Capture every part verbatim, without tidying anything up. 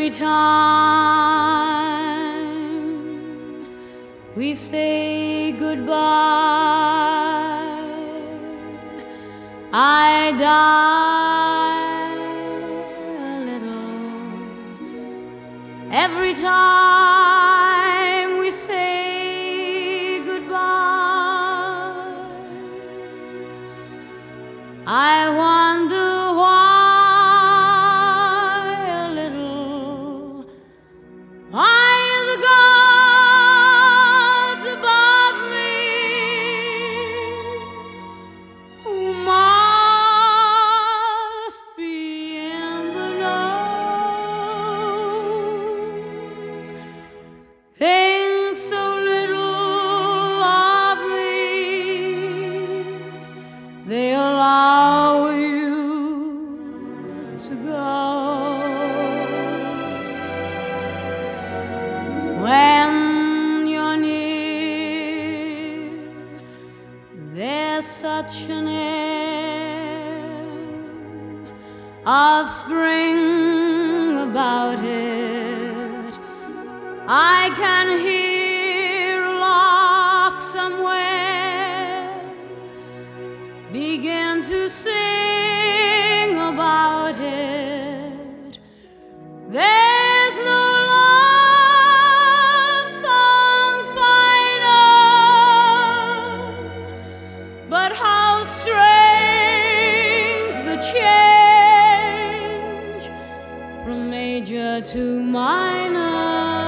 Every time we say goodbye, I die a little. Every time we say goodbye, I wonder think so little of me, they allow you to go. When you're near, there's such an air of spring about it. I can hear a lark somewhere begin to sing about it. There's no love song finer, but how strange the change from major to minor.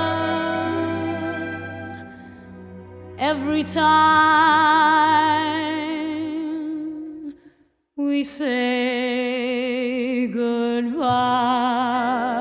Every time we say goodbye.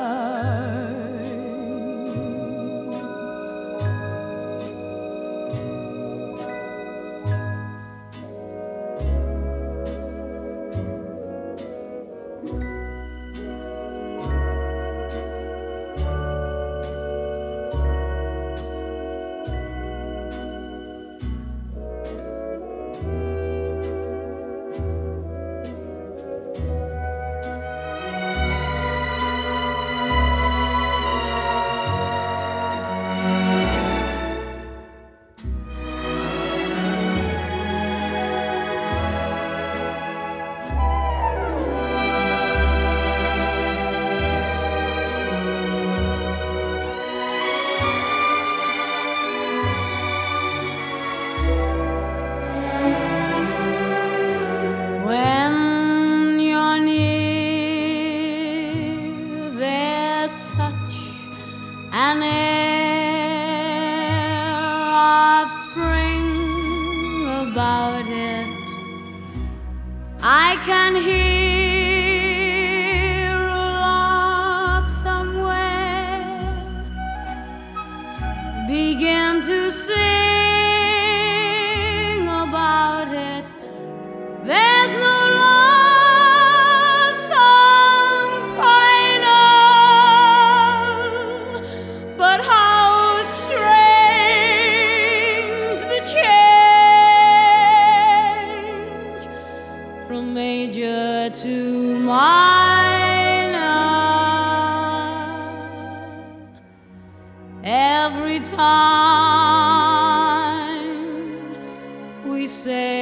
An air of spring about it. I can hear a lark somewhere begin to sing about it. There's no from major to minor. Every time we say